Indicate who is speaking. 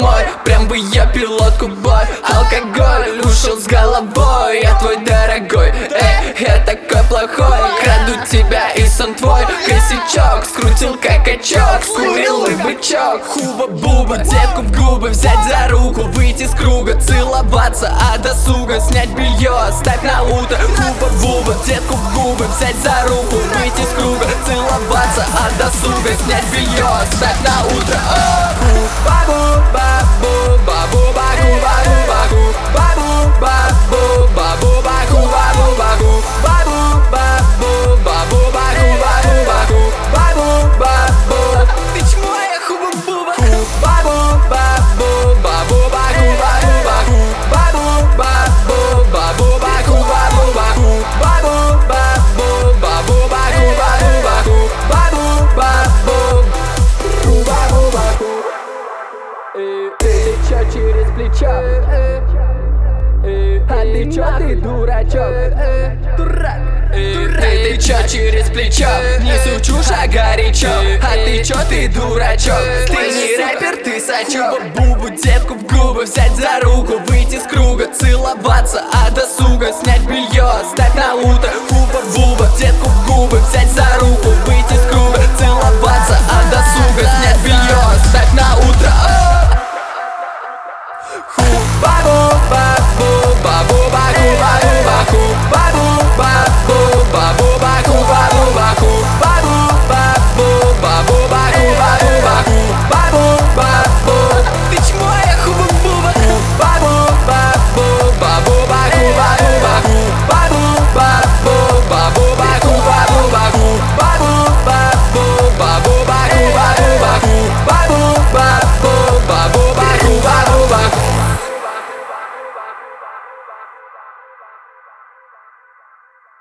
Speaker 1: мой. Прям бы я пилотку бой. Алкоголь ушел с головой. Я твой дорогой, я такой плохой. Краду тебя и сон твой. Косячок скрутил как качок, скурил и бычок. Хуба-буба, детку в губы взять за руку, выйти с круга, целоваться, а досуга снять белье, оставь на утро. Хуба-буба, детку в губы взять за руку, выйти с круга, целоваться, а досуга снять белье, оставь на утро. Бабу, бабу, бабу, бабу, бабу, бабу, бабу, бабу, бабу, бабу, бабу, бабу, бабу, бабу, бабу, бабу, бабу, бабу, бабу. Ты чмо, я хуба-буба. Бабу, бабу, бабу, бабу, бабу, бабу, бабу, бабу, бабу, бабу, бабу, бабу, бабу, бабу, бабу, бабу, бабу, бабу, бабу, бабу. Ты чё через плечо? А ты чё, ты дурачок? Дурак. Ты чё через плечо? Несу чушь, а горячо. А ты чё, ты дурачок? Ты не рэпер, ты сачок. Бубу, детку в губы взять за руку, выйти с круга, целоваться, а досуга снять белье, оставь на утро.